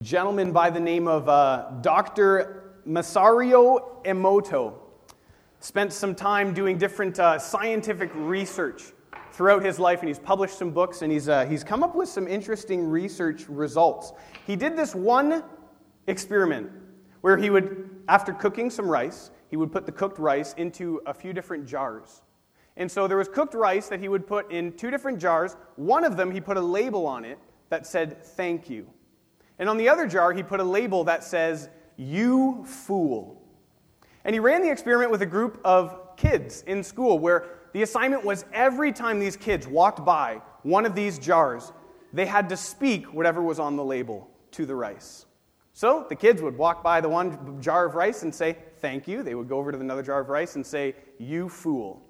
Gentleman by the name of Dr. Masaru Emoto spent some time doing different scientific research throughout his life, and he's published some books, and he's come up with some interesting research results. He did this one experiment where he would, after cooking some rice, he would put the cooked rice into a few different jars. And so there was cooked rice that he would put in two different jars. One of them, he put a label on it that said, "Thank you." And on the other jar, he put a label that says, "You fool." And he ran the experiment with a group of kids in school where the assignment was every time these kids walked by one of these jars, they had to speak whatever was on the label to the rice. So the kids would walk by the one jar of rice and say, "Thank you." They would go over to another jar of rice and say, "You fool."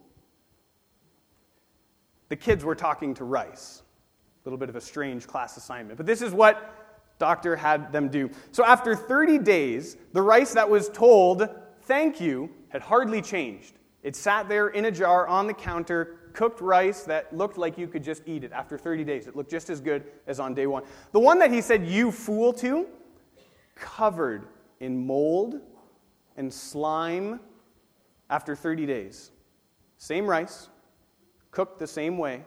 The kids were talking to rice. A little bit of a strange class assignment. But this is what Doctor had them do. So after 30 days, the rice that was told, "Thank you," had hardly changed. It sat there in a jar on the counter, cooked rice that looked like you could just eat it. After 30 days, it looked just as good as on day one. The one that he said, "You fool," to, covered in mold and slime after 30 days. Same rice, cooked the same way.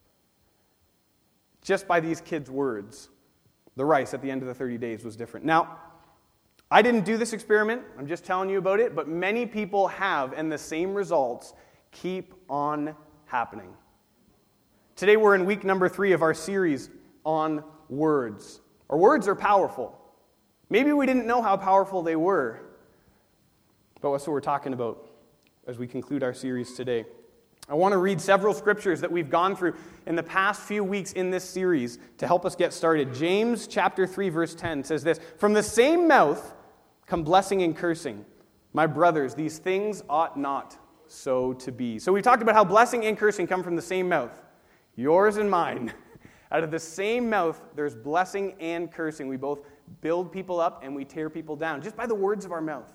Just by these kids' words, the rice at the end of the 30 days was different. Now, I didn't do this experiment. I'm just telling you about it. But many people have, and the same results keep on happening. Today we're in week number 3 of our series on words. Our words are powerful. Maybe we didn't know how powerful they were. But that's what we're talking about as we conclude our series today. I want to read several scriptures that we've gone through in the past few weeks in this series to help us get started. James chapter 3, verse 10 says this, "From the same mouth come blessing and cursing. My brothers, these things ought not so to be." So we talked about how blessing and cursing come from the same mouth. Yours and mine. Out of the same mouth, there's blessing and cursing. We both build people up and we tear people down, just by the words of our mouth.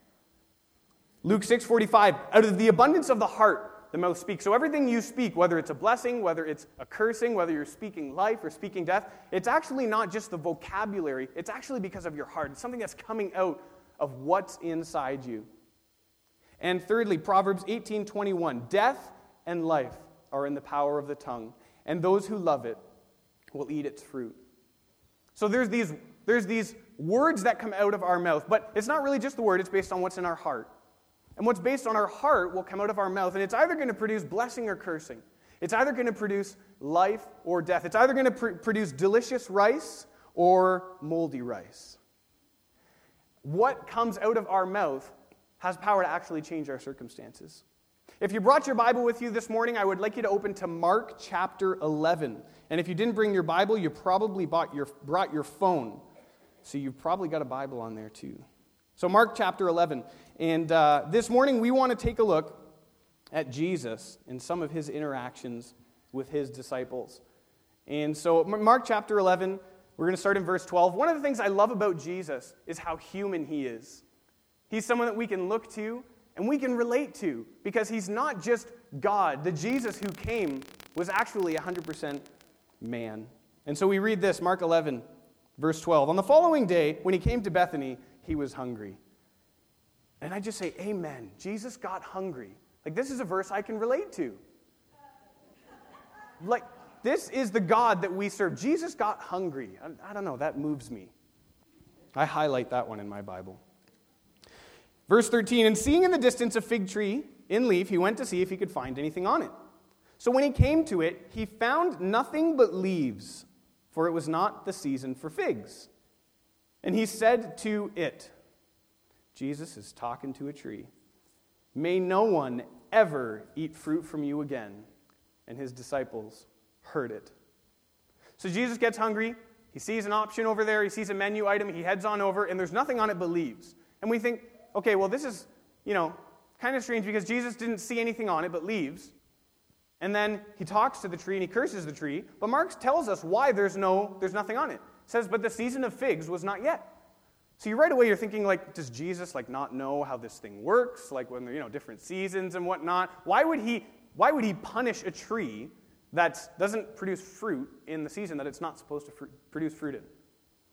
Luke 6:45, "Out of the abundance of the heart, the mouth speaks." So everything you speak, whether it's a blessing, whether it's a cursing, whether you're speaking life or speaking death, it's actually not just the vocabulary. It's actually because of your heart. It's something that's coming out of what's inside you. And thirdly, Proverbs 18:21, "Death and life are in the power of the tongue, and those who love it will eat its fruit." So there's these words that come out of our mouth, but it's not really just the word. It's based on what's in our heart. And what's based on our heart will come out of our mouth, and it's either going to produce blessing or cursing. It's either going to produce life or death. It's either going to produce delicious rice or moldy rice. What comes out of our mouth has power to actually change our circumstances. If you brought your Bible with you this morning, I would like you to open to Mark chapter 11. And if you didn't bring your Bible, you probably brought your phone. So you've probably got a Bible on there too. So Mark chapter 11. And this morning we want to take a look at Jesus and some of his interactions with his disciples. And so Mark chapter 11, we're going to start in verse 12. One of the things I love about Jesus is how human he is. He's someone that we can look to and we can relate to because he's not just God. The Jesus who came was actually 100% man. And so we read this, Mark 11, verse 12. "On the following day, when he came to Bethany, he was hungry." And I just say, amen. Jesus got hungry. Like, this is a verse I can relate to. Like, this is the God that we serve. Jesus got hungry. I don't know, that moves me. I highlight that one in my Bible. Verse 13, "And seeing in the distance a fig tree in leaf, he went to see if he could find anything on it. So when he came to it, he found nothing but leaves, for it was not the season for figs. And he said to it," Jesus is talking to a tree, "May no one ever eat fruit from you again." And his disciples heard it. So Jesus gets hungry. He sees an option over there. He sees a menu item. He heads on over, and there's nothing on it but leaves. And we think, okay, well, this is, kind of strange because Jesus didn't see anything on it but leaves. And then he talks to the tree and he curses the tree. But Mark tells us why there's nothing on it. It says, "But the season of figs was not yet." So right away you're thinking, does Jesus not know how this thing works? When there are different seasons and whatnot. Why would he punish a tree that doesn't produce fruit in the season that it's not supposed to produce fruit in?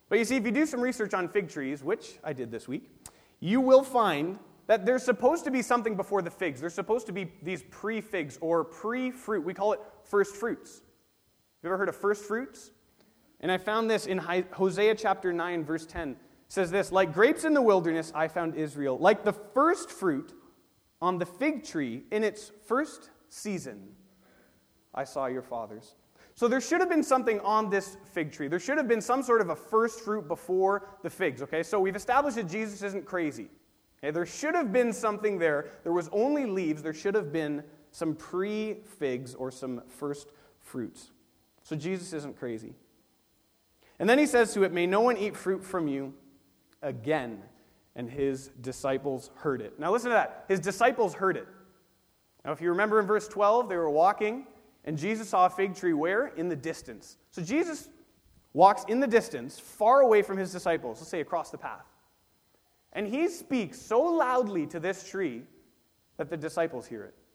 But you see, if you do some research on fig trees, which I did this week, you will find that there's supposed to be something before the figs. There's supposed to be these pre-figs or pre-fruit. We call it first fruits. Have you ever heard of first fruits? And I found this in Hosea chapter 9, verse 10. It says this, like grapes in the wilderness, I found Israel. Like the first fruit on the fig tree in its first season, I saw your fathers. So there should have been something on this fig tree. There should have been some sort of a first fruit before the figs, okay? So we've established that Jesus isn't crazy. Okay? There should have been something there. There was only leaves. There should have been some pre-figs or some first fruits. So Jesus isn't crazy. And then he says to it, may no one eat fruit from you again. And his disciples heard it. Now listen to that. His disciples heard it. Now if you remember in verse 12, they were walking, and Jesus saw a fig tree where? In the distance. So Jesus walks in the distance, far away from his disciples, let's say across the path. And he speaks so loudly to this tree that the disciples hear it.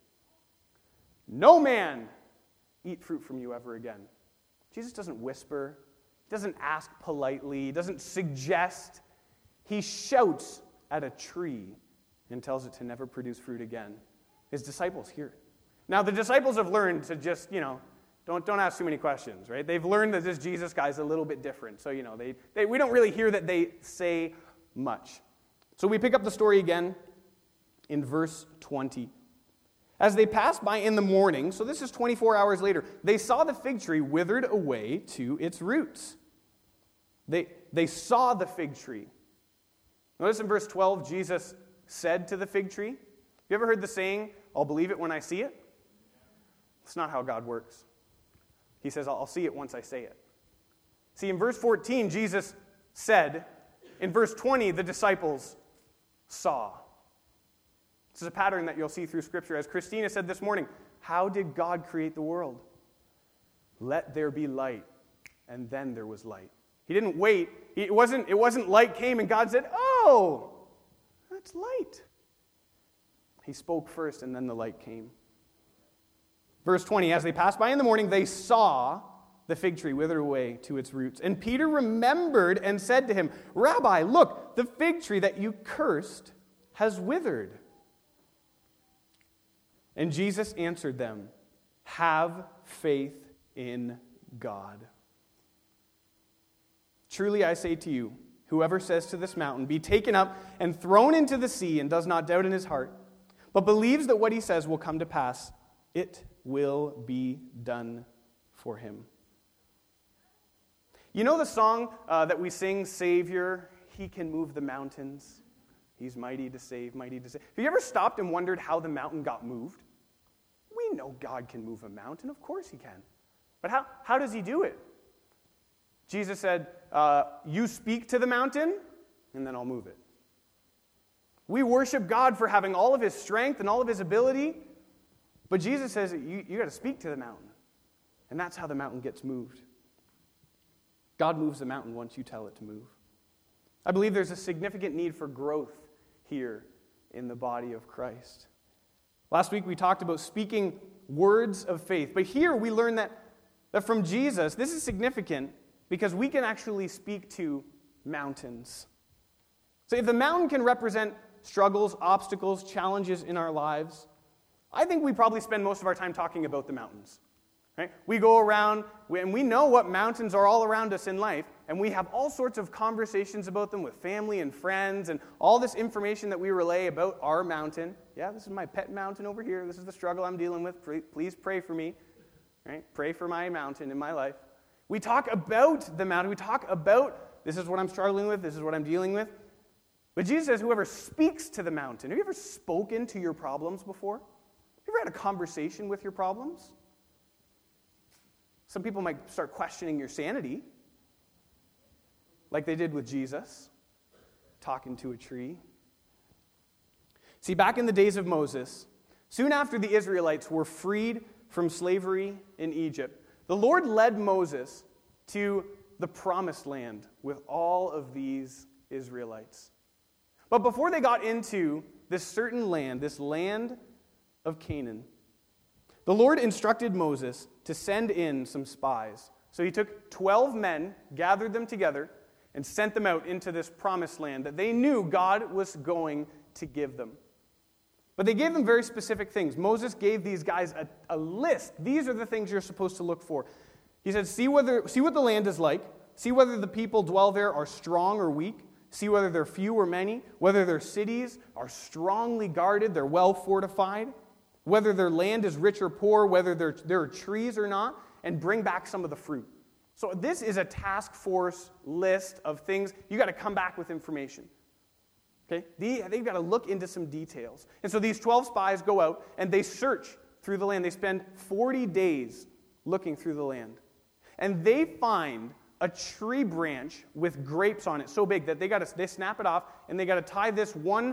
No man eat fruit from you ever again. Jesus doesn't whisper, he doesn't ask politely, he doesn't suggest. He shouts at a tree and tells it to never produce fruit again. His disciples hear it. Now, the disciples have learned to just, don't ask too many questions, right? They've learned that this Jesus guy's a little bit different. So, we don't really hear that they say much. So we pick up the story again in verse 20. As they passed by in the morning, so this is 24 hours later, they saw the fig tree withered away to its roots. They saw the fig tree. Notice in verse 12, Jesus said to the fig tree. Have you ever heard the saying, I'll believe it when I see it? That's not how God works. He says, I'll see it once I say it. See, in verse 14, Jesus said. In verse 20, the disciples saw. This is a pattern that you'll see through Scripture. As Christina said this morning, how did God create the world? Let there be light. And then there was light. He didn't wait. It wasn't light came and God said, oh, that's light. He spoke first and then the light came. Verse 20, as they passed by in the morning, they saw the fig tree wither away to its roots. And Peter remembered and said to him, Rabbi, look, the fig tree that you cursed has withered. And Jesus answered them, have faith in God. Truly I say to you, whoever says to this mountain, be taken up and thrown into the sea, and does not doubt in his heart, but believes that what he says will come to pass, it will be done for him. You know the song that we sing, Savior, he can move the mountains. He's mighty to save, mighty to save. Have you ever stopped and wondered how the mountain got moved? We know God can move a mountain. Of course he can. But how does he do it? Jesus said, you speak to the mountain, and then I'll move it. We worship God for having all of his strength and all of his ability, but Jesus says you got to speak to the mountain, and that's how the mountain gets moved. God moves the mountain once you tell it to move. I believe there's a significant need for growth here in the body of Christ. Last week we talked about speaking words of faith, but here we learn that from Jesus, this is significant because we can actually speak to mountains. So if the mountain can represent struggles, obstacles, challenges in our lives, I think we probably spend most of our time talking about the mountains. Right? We go around, and we know what mountains are all around us in life, and we have all sorts of conversations about them with family and friends, and all this information that we relay about our mountain. Yeah, this is my pet mountain over here. This is the struggle I'm dealing with. Please pray for me. Right? Pray for my mountain in my life. We talk about the mountain. We talk about, this is what I'm struggling with, this is what I'm dealing with. But Jesus says, whoever speaks to the mountain. Have you ever spoken to your problems before? Have you ever had a conversation with your problems? Some people might start questioning your sanity, like they did with Jesus, talking to a tree. See, back in the days of Moses, soon after the Israelites were freed from slavery in Egypt, the Lord led Moses to the promised land with all of these Israelites. But before they got into this certain land, this land of Canaan, the Lord instructed Moses to send in some spies. So he took 12 men, gathered them together, and sent them out into this promised land that they knew God was going to give them. But they gave them very specific things. Moses gave these guys a list. These are the things you're supposed to look for. He said, see what the land is like. See whether the people dwell there are strong or weak. See whether they're few or many. Whether their cities are strongly guarded, they're well fortified. Whether their land is rich or poor, whether there are trees or not. And bring back some of the fruit. So this is a task force list of things. You got to come back with information. Okay? They've got to look into some details. And so these 12 spies go out and they search through the land. They spend 40 days looking through the land. And they find a tree branch with grapes on it so big that they snap it off and they got to tie this one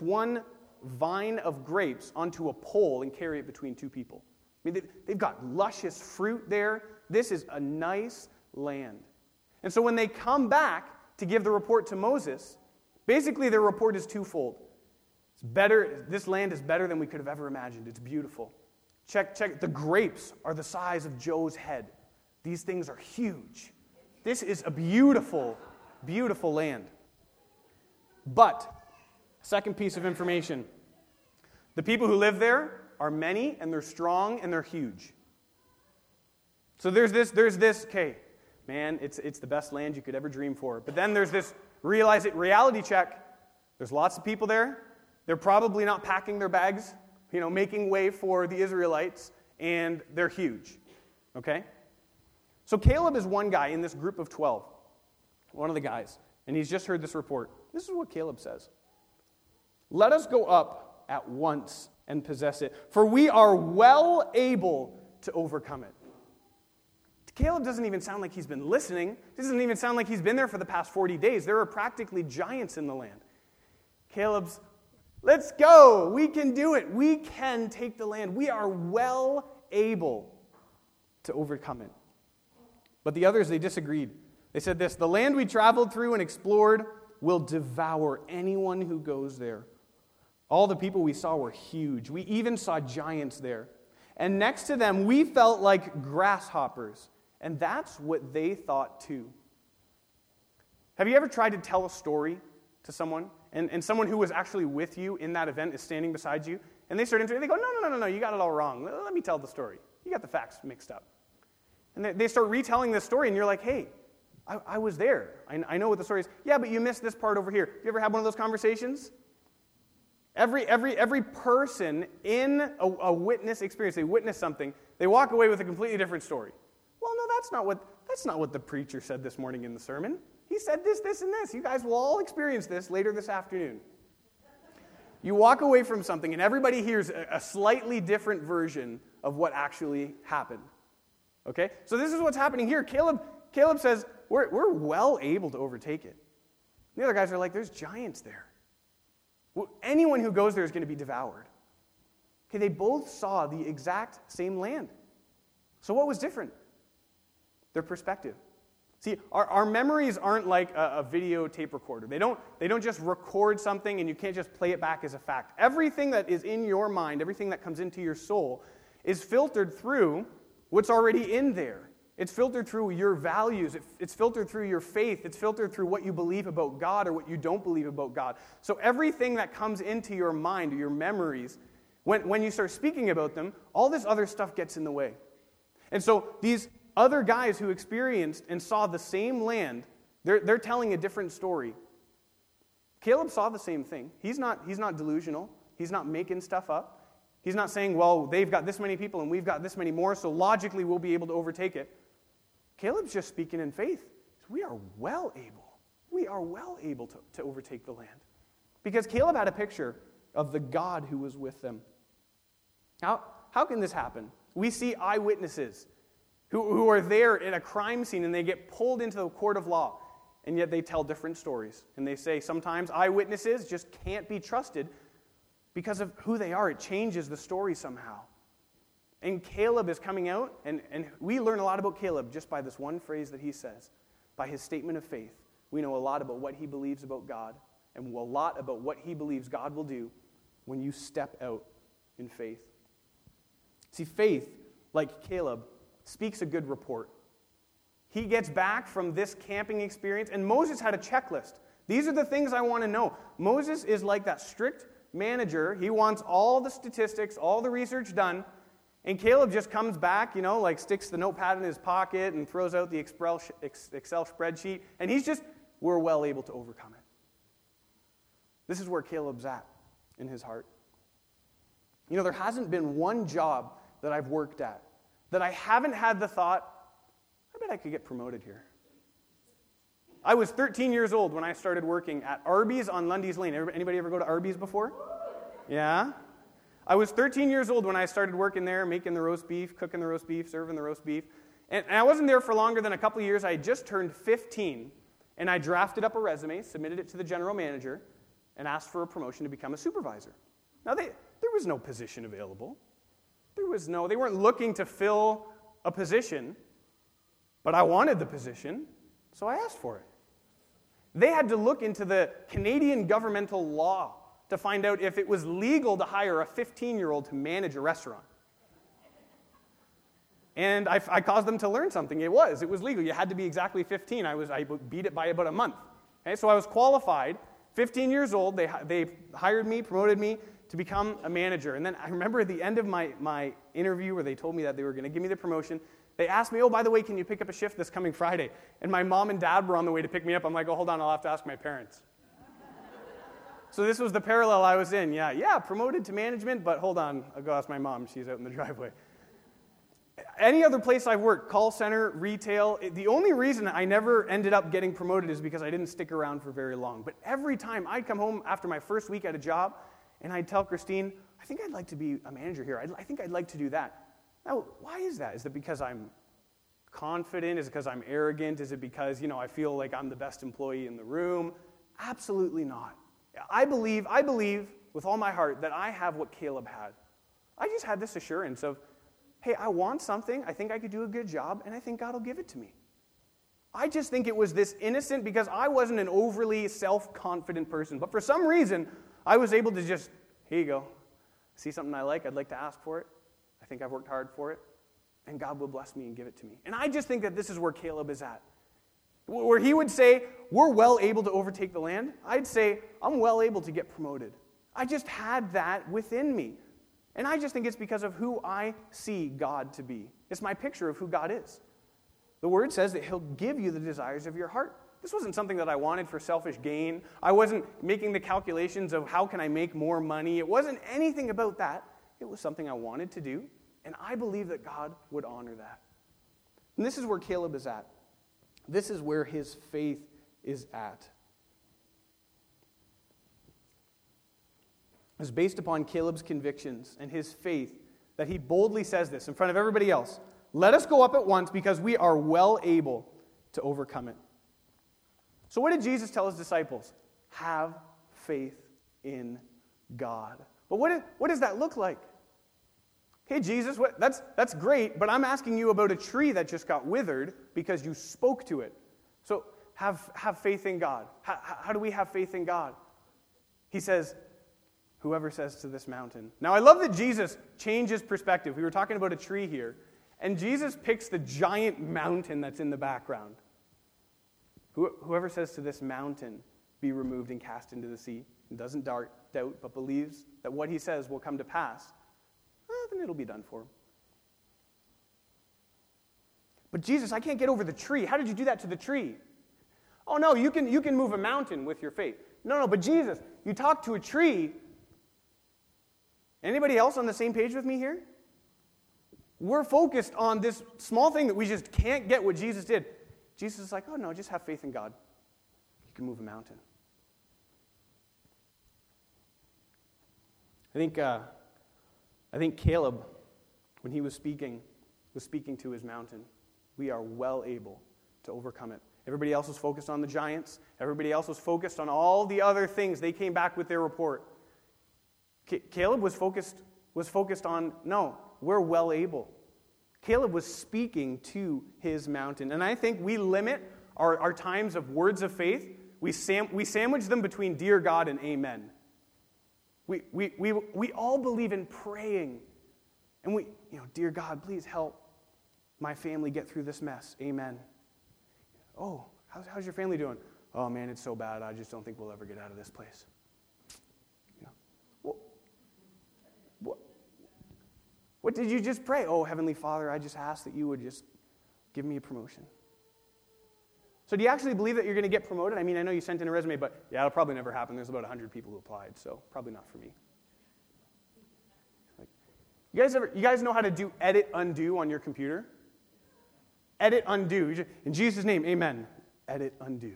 vine of grapes onto a pole and carry it between two people. I mean, they've got luscious fruit there. This is a nice land. And so when they come back to give the report to Moses, basically their report is twofold. It's better. This land is better than we could have ever imagined. It's beautiful. Check. The grapes are the size of Joe's head. These things are huge. This is a beautiful, beautiful land. But, second piece of information, the people who live there are many, and they're strong, and they're huge. So there's this, okay, man, it's the best land you could ever dream for. But then there's this reality check. There's lots of people there. They're probably not packing their bags, making way for the Israelites, and they're huge, okay? So Caleb is one guy in this group of 12, one of the guys, and he's just heard this report. This is what Caleb says. Let us go up at once and possess it, for we are well able to overcome it. Caleb doesn't even sound like he's been listening. It doesn't even sound like he's been there for the past 40 days. There are practically giants in the land. Caleb's, let's go. We can do it. We can take the land. We are well able to overcome it. But the others, they disagreed. They said this, the land we traveled through and explored will devour anyone who goes there. All the people we saw were huge. We even saw giants there. And next to them, we felt like grasshoppers. And that's what they thought too. Have you ever tried to tell a story to someone, and someone who was actually with you in that event is standing beside you, and they start interviewing, they go, no, you got it all wrong. Let me tell the story. You got the facts mixed up. And they start retelling this story, and you're like, hey, I was there. I know what the story is. Yeah, but you missed this part over here. You ever had one of those conversations? Every person in a witness experience, they witness something, they walk away with a completely different story. Well, no, that's not what the preacher said this morning in the sermon. He said this, and this. You guys will all experience this later this afternoon. You walk away from something, and everybody hears a slightly different version of what actually happened. Okay? So this is what's happening here. Caleb says, we're well able to overtake it. The other guys are like, there's giants there. Well, anyone who goes there is going to be devoured. Okay, they both saw the exact same land. So what was different? Their perspective. See, our memories aren't like a video tape recorder. They don't just record something and you can't just play it back as a fact. Everything that is in your mind, everything that comes into your soul, is filtered through what's already in there. It's filtered through your values. It's filtered through your faith. It's filtered through what you believe about God or what you don't believe about God. So everything that comes into your mind or your memories, when you start speaking about them, all this other stuff gets in the way. And so these other guys who experienced and saw the same land, they're telling a different story. Caleb saw the same thing. He's not delusional. He's not making stuff up. He's not saying, well, they've got this many people and we've got this many more, so logically we'll be able to overtake it. Caleb's just speaking in faith. We are well able to overtake the land. Because Caleb had a picture of the God who was with them. How can this happen? We see eyewitnesses who are there at a crime scene and they get pulled into the court of law, and yet they tell different stories. And they say sometimes eyewitnesses just can't be trusted because of who they are. It changes the story somehow. And Caleb is coming out, and we learn a lot about Caleb just by this one phrase that he says. By his statement of faith, we know a lot about what he believes about God, and a lot about what he believes God will do when you step out in faith. See, faith, like Caleb, speaks a good report. He gets back from this camping experience, and Moses had a checklist. These are the things I want to know. Moses is like that strict manager. He wants all the statistics, all the research done, and Caleb just comes back, like sticks the notepad in his pocket and throws out the Excel spreadsheet, and we're well able to overcome it. This is where Caleb's at in his heart. There hasn't been one job that I've worked at that I haven't had the thought, I bet I could get promoted here. I was 13 years old when I started working at Arby's on Lundy's Lane. Anybody ever go to Arby's before? Yeah? I was 13 years old when I started working there, making the roast beef, cooking the roast beef, serving the roast beef. And I wasn't there for longer than a couple of years. I had just turned 15, and I drafted up a resume, submitted it to the general manager, and asked for a promotion to become a supervisor. Now, there was no position available. They weren't looking to fill a position, but I wanted the position, so I asked for it. They had to look into the Canadian governmental law to find out if it was legal to hire a 15-year-old to manage a restaurant. And I caused them to learn something. It was legal. You had to be exactly 15. I beat it by about a month. Okay, so I was qualified, 15 years old. They hired me, promoted me to become a manager. And then I remember at the end of my interview where they told me that they were going to give me the promotion, they asked me, oh, by the way, can you pick up a shift this coming Friday? And my mom and dad were on the way to pick me up. I'm like, oh, hold on, I'll have to ask my parents. So this was the parallel I was in. Yeah, promoted to management, but hold on, I'll go ask my mom. She's out in the driveway. Any other place I've worked, call center, retail, the only reason I never ended up getting promoted is because I didn't stick around for very long. But every time I'd come home after my first week at a job, and I'd tell Christine, I think I'd like to be a manager here. I think I'd like to do that. Now, why is that? Is it because I'm confident? Is it because I'm arrogant? Is it because, I feel like I'm the best employee in the room? Absolutely not. I believe with all my heart that I have what Caleb had. I just had this assurance of, hey, I want something, I think I could do a good job, and I think God will give it to me. I just think it was this innocent, because I wasn't an overly self-confident person, but for some reason, I was able to just, here you go, see something I like, I'd like to ask for it, I think I've worked hard for it, and God will bless me and give it to me. And I just think that this is where Caleb is at. Where he would say, we're well able to overtake the land, I'd say, I'm well able to get promoted. I just had that within me. And I just think it's because of who I see God to be. It's my picture of who God is. The Word says that He'll give you the desires of your heart. This wasn't something that I wanted for selfish gain. I wasn't making the calculations of how can I make more money. It wasn't anything about that. It was something I wanted to do, and I believe that God would honor that. And this is where Caleb is at. This is where his faith is at. It's based upon Caleb's convictions and his faith that he boldly says this in front of everybody else. Let us go up at once because we are well able to overcome it. So what did Jesus tell his disciples? Have faith in God. But what does that look like? Hey, Jesus, that's great, but I'm asking you about a tree that just got withered because you spoke to it. So have faith in God. How do we have faith in God? He says, whoever says to this mountain. Now, I love that Jesus changes perspective. We were talking about a tree here, and Jesus picks the giant mountain that's in the background. Whoever says to this mountain, be removed and cast into the sea, and doesn't doubt, but believes that what he says will come to pass, then it'll be done for him. But Jesus, I can't get over the tree. How did you do that to the tree? Oh, no, you can move a mountain with your faith. No, but Jesus, you talk to a tree. Anybody else on the same page with me here? We're focused on this small thing that we just can't get what Jesus did. Jesus is like, oh, no, just have faith in God. You can move a mountain. I think Caleb, when he was speaking to his mountain. We are well able to overcome it. Everybody else was focused on the giants. Everybody else was focused on all the other things. They came back with their report. Caleb was focused on, no, we're well able. Caleb was speaking to his mountain. And I think we limit our times of words of faith. We sandwich them between dear God and amen. We all believe in praying. And dear God, please help my family get through this mess. Amen. Oh, how's your family doing? Oh, man, it's so bad. I just don't think we'll ever get out of this place. You know, what did you just pray? Oh, Heavenly Father, I just ask that you would just give me a promotion. So do you actually believe that you're going to get promoted? I mean, I know you sent in a resume, but yeah, it'll probably never happen. There's about 100 people who applied, so probably not for me. You guys know how to do edit undo on your computer? Edit undo. In Jesus' name, amen. Edit undo.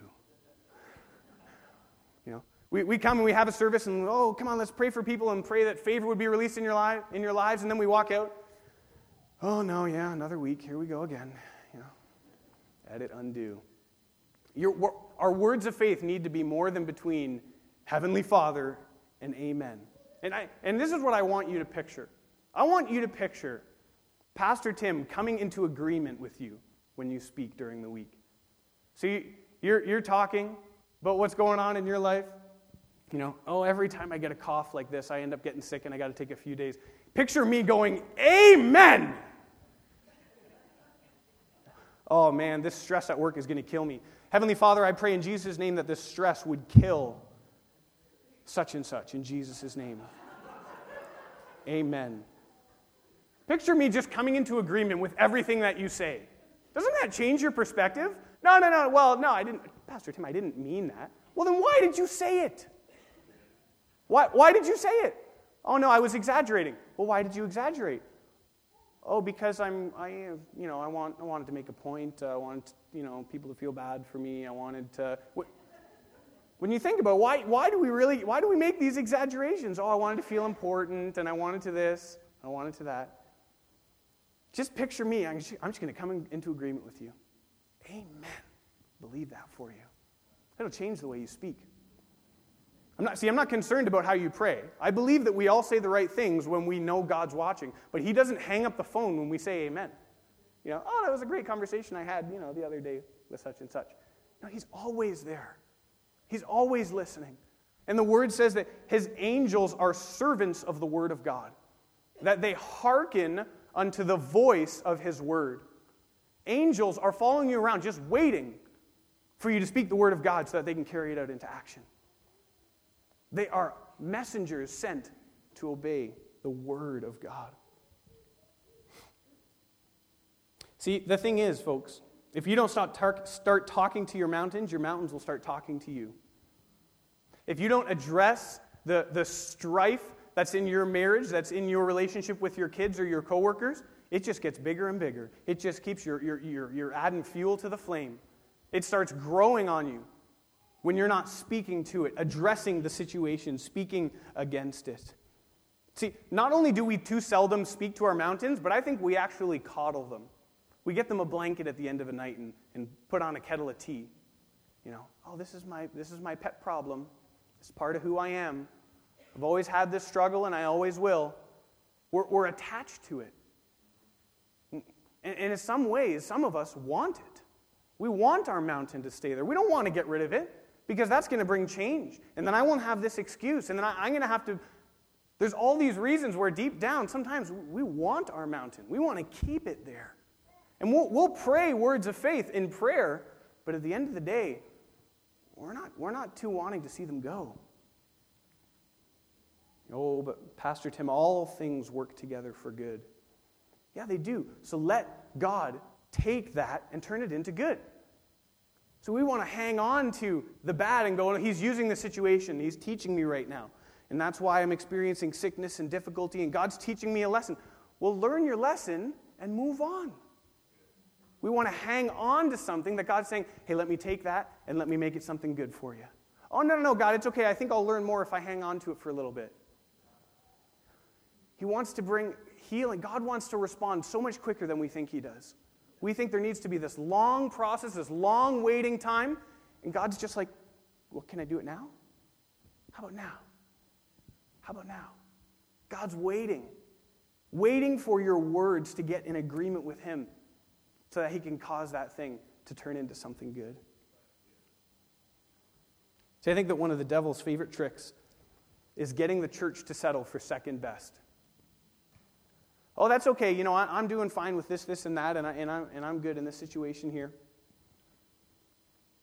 You know, we come and we have a service and, oh, come on, let's pray for people and pray that favor would be released in your lives, and then we walk out. Oh, no, yeah, another week. Here we go again. You know, edit undo. Our words of faith need to be more than between Heavenly Father and amen. And this is what I want you to picture. I want you to picture Pastor Tim coming into agreement with you when you speak during the week. See, you're talking about what's going on in your life. You know, oh, every time I get a cough like this, I end up getting sick and I got to take a few days. Picture me going, amen! Oh, man, this stress at work is going to kill me. Heavenly Father, I pray in Jesus' name that this stress would kill such and such in Jesus' name. Amen. Picture me just coming into agreement with everything that you say. Doesn't that change your perspective? No. Well, no, I didn't. Pastor Tim, I didn't mean that. Well, then why did you say it? Why did you say it? Oh, no, I was exaggerating. Well, why did you exaggerate? Oh, because I wanted to make a point. I wanted, people to feel bad for me. I wanted to. When you think about it, why do we make these exaggerations? Oh, I wanted to feel important, and I wanted to this, I wanted to that. Just picture me. I'm just going to come into agreement with you. Amen. Believe that for you. It'll change the way you speak. I'm not concerned about how you pray. I believe that we all say the right things when we know God's watching, but He doesn't hang up the phone when we say amen. Oh, that was a great conversation I had, the other day with such and such. No, He's always there. He's always listening. And the Word says that His angels are servants of the Word of God, that they hearken unto the voice of His Word. Angels are following you around, just waiting for you to speak the Word of God so that they can carry it out into action. They are messengers sent to obey the Word of God. See, the thing is, folks, if you don't start talking to your mountains will start talking to you. If you don't address the strife that's in your marriage, that's in your relationship with your kids or your coworkers, it just gets bigger and bigger. It just keeps you're adding fuel to the flame. It starts growing on you when you're not speaking to it, addressing the situation, speaking against it. See, not only do we too seldom speak to our mountains, but I think we actually coddle them. We get them a blanket at the end of a night and put on a kettle of tea. Oh, this is my pet problem. It's part of who I am. I've always had this struggle and I always will. We're attached to it. And in some ways, some of us want it. We want our mountain to stay there. We don't want to get rid of it because that's going to bring change. And then I won't have this excuse. And then I'm going to have to... There's all these reasons where deep down, sometimes we want our mountain. We want to keep it there. And we'll pray words of faith in prayer, but at the end of the day, we're not too wanting to see them go. Oh, but Pastor Tim, all things work together for good. Yeah, they do. So let God take that and turn it into good. So we want to hang on to the bad and go, He's using the situation. He's teaching me right now. And that's why I'm experiencing sickness and difficulty, and God's teaching me a lesson. Well, learn your lesson and move on. We want to hang on to something that God's saying, hey, let me take that and let me make it something good for you. Oh, no, God, it's okay. I think I'll learn more if I hang on to it for a little bit. He wants to bring healing. God wants to respond so much quicker than we think He does. We think there needs to be this long process, this long waiting time, and God's just like, well, can I do it now? How about now? How about now? God's waiting for your words to get in agreement with Him so that He can cause that thing to turn into something good. See, I think that one of the devil's favorite tricks is getting the church to settle for second best. Oh, that's okay. I'm doing fine with this, and that, and I'm good in this situation here.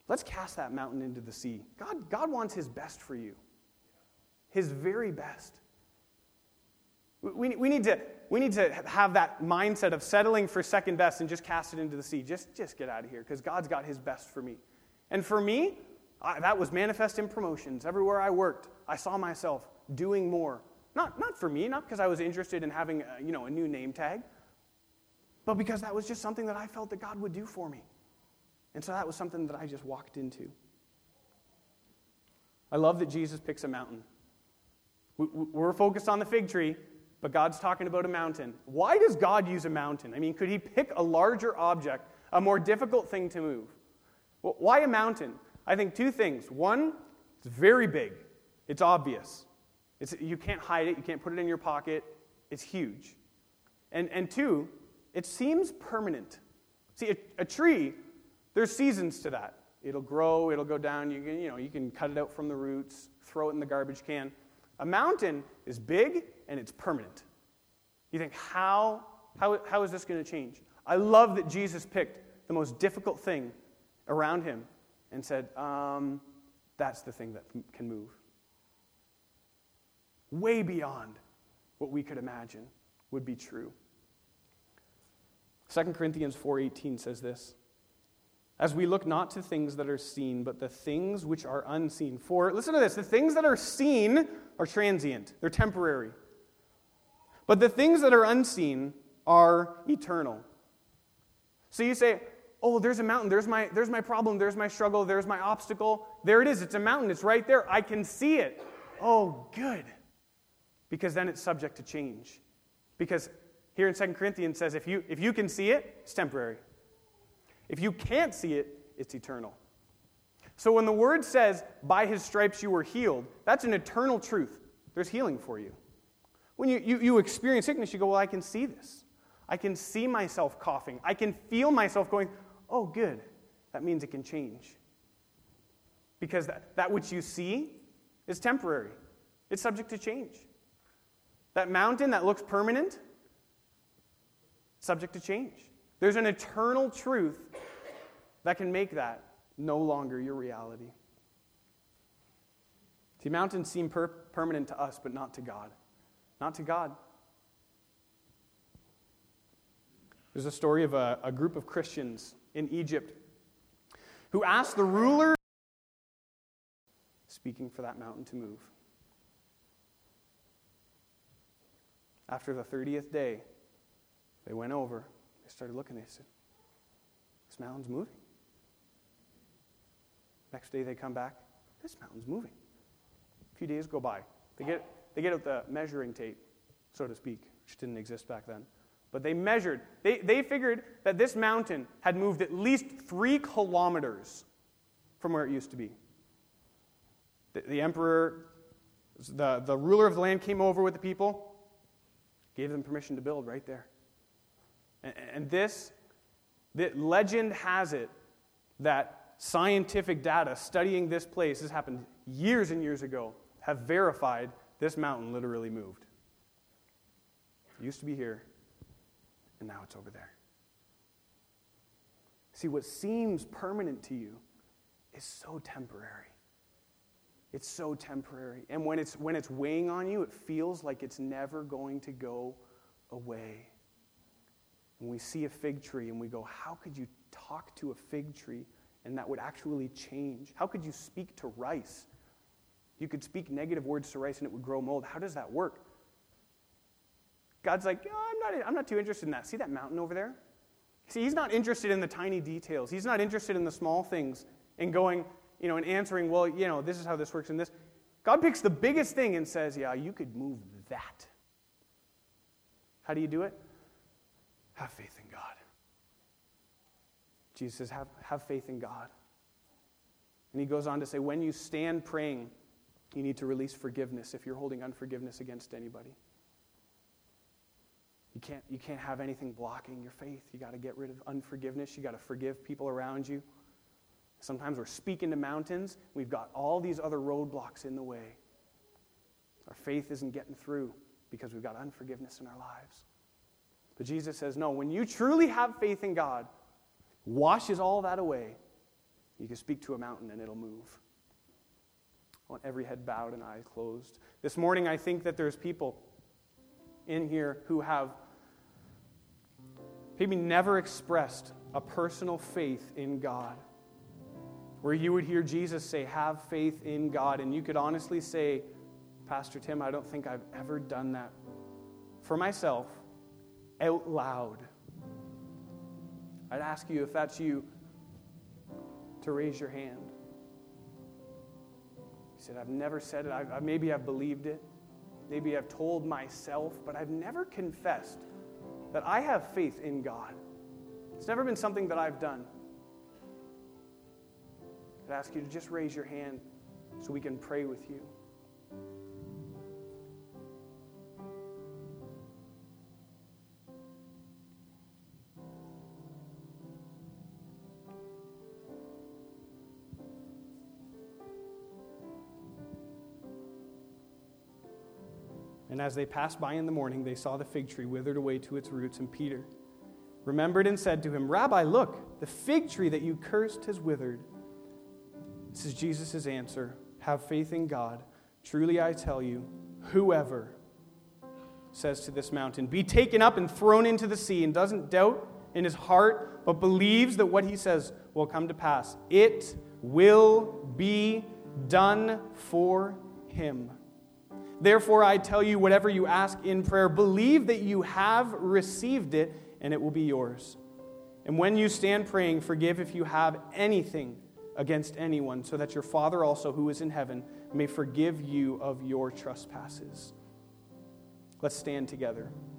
Let's cast that mountain into the sea. God wants his best for you. His very best. We need to have that mindset of settling for second best and just cast it into the sea. Just get out of here, because God's got his best for me. And for me, that was manifest in promotions. Everywhere I worked, I saw myself doing more. Not for me, not because I was interested in having a new name tag, but because that was just something that I felt that God would do for me. And so that was something that I just walked into. I love that Jesus picks a mountain. We're focused on the fig tree, but God's talking about a mountain. Why does God use a mountain? I mean, could he pick a larger object, a more difficult thing to move? Well, why a mountain? I think two things. One, it's very big. It's obvious. You can't hide it. You can't put it in your pocket. It's huge. And two, it seems permanent. See, a tree, there's seasons to that. It'll grow, it'll go down, you can cut it out from the roots, throw it in the garbage can. A mountain is big and it's permanent. You think, how is this going to change? I love that Jesus picked the most difficult thing around him and said, that's the thing that can move. Way beyond what we could imagine would be true. 2 Corinthians 4:18 says this, as we look not to things that are seen, but the things which are unseen. For, listen to this, the things that are seen are transient. They're temporary. But the things that are unseen are eternal. So you say, oh, there's a mountain. There's my problem. There's my struggle. There's my obstacle. There it is. It's a mountain. It's right there. I can see it. Oh, good. Because then it's subject to change. Because here in 2 Corinthians it says, if you can see it, it's temporary. If you can't see it, it's eternal. So when the word says, by his stripes you were healed, that's an eternal truth. There's healing for you. When you experience sickness, you go, well, I can see this. I can see myself coughing. I can feel myself going, oh, good. That means it can change. Because that which you see is temporary. It's subject to change. That mountain that looks permanent, subject to change. There's an eternal truth that can make that no longer your reality. See, mountains seem permanent to us, but not to God. Not to God. There's a story of a group of Christians in Egypt who asked the ruler, speaking for that mountain to move. After the 30th day, they went over. They started looking. They said, this mountain's moving. Next day they come back. This mountain's moving. A few days go by. They get out the measuring tape, so to speak, which didn't exist back then. But they measured. They figured that this mountain had moved at least 3 kilometers from where it used to be. The emperor, the ruler of the land came over with the people, gave them permission to build right there. And the legend has it that scientific data studying this place, this happened years and years ago, have verified this mountain literally moved. It used to be here, and now it's over there. See, what seems permanent to you is so temporary. It's so temporary. And when it's weighing on you, it feels like it's never going to go away. When we see a fig tree and we go, how could you talk to a fig tree and that would actually change? How could you speak to rice? You could speak negative words to rice and it would grow mold. How does that work? God's like, I'm not too interested in that. See that mountain over there? See, he's not interested in the tiny details. He's not interested in the small things and going, and answering, well, this is how this works in this. God picks the biggest thing and says, yeah, you could move that. How do you do it? Have faith in God. Jesus says, have faith in God. And he goes on to say, when you stand praying, you need to release forgiveness if you're holding unforgiveness against anybody. You can't have anything blocking your faith. You got to get rid of unforgiveness. You got to forgive people around you. Sometimes we're speaking to mountains. We've got all these other roadblocks in the way. Our faith isn't getting through because we've got unforgiveness in our lives. But Jesus says, no, when you truly have faith in God, washes all that away, You can speak to a mountain and it'll move. I want every head bowed and eyes closed. This morning, I think that there's people in here who have maybe never expressed a personal faith in God, where you would hear Jesus say, have faith in God, and you could honestly say, Pastor Tim, I don't think I've ever done that for myself out loud. I'd ask you, if that's you, to raise your hand. You said, I've never said it. Maybe I've believed it. Maybe I've told myself, but I've never confessed that I have faith in God. It's never been something that I've done. I'd ask you to just raise your hand so we can pray with you. And as they passed by in the morning, they saw the fig tree withered away to its roots, and Peter remembered and said to him, Rabbi, look, the fig tree that you cursed has withered. This is Jesus' answer. Have faith in God. Truly I tell you, whoever says to this mountain, be taken up and thrown into the sea, and doesn't doubt in his heart, but believes that what he says will come to pass, it will be done for him. Therefore, I tell you, whatever you ask in prayer, believe that you have received it, and it will be yours. And when you stand praying, forgive if you have anything against anyone, so that your Father also, who is in heaven, may forgive you of your trespasses. Let's stand together.